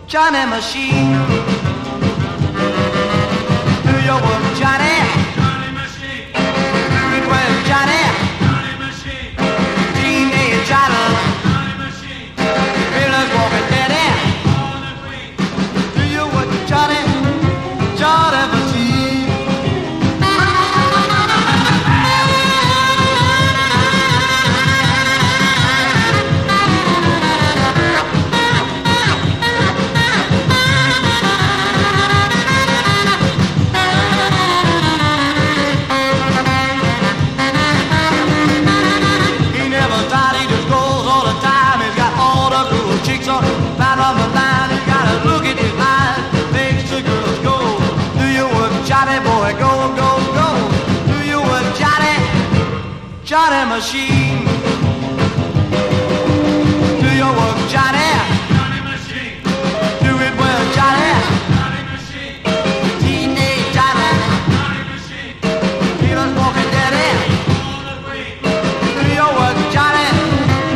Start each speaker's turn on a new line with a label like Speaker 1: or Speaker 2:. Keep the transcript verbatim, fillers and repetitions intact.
Speaker 1: Johnny Machine. Do your work, Johnny.
Speaker 2: Johnny Machine.
Speaker 1: Well, Johnny.
Speaker 2: Johnny Machine.
Speaker 1: Teenage Idol.
Speaker 2: Johnny Machine.
Speaker 1: Miller's walking daddy.
Speaker 2: On the queen.
Speaker 1: Do your work, Johnny. Johnny Machine. Right on the line, you gotta look at his eyes, makes the girls go. Do your work, Johnny boy, go, go, go. Do your work, Johnny, Johnny Machine.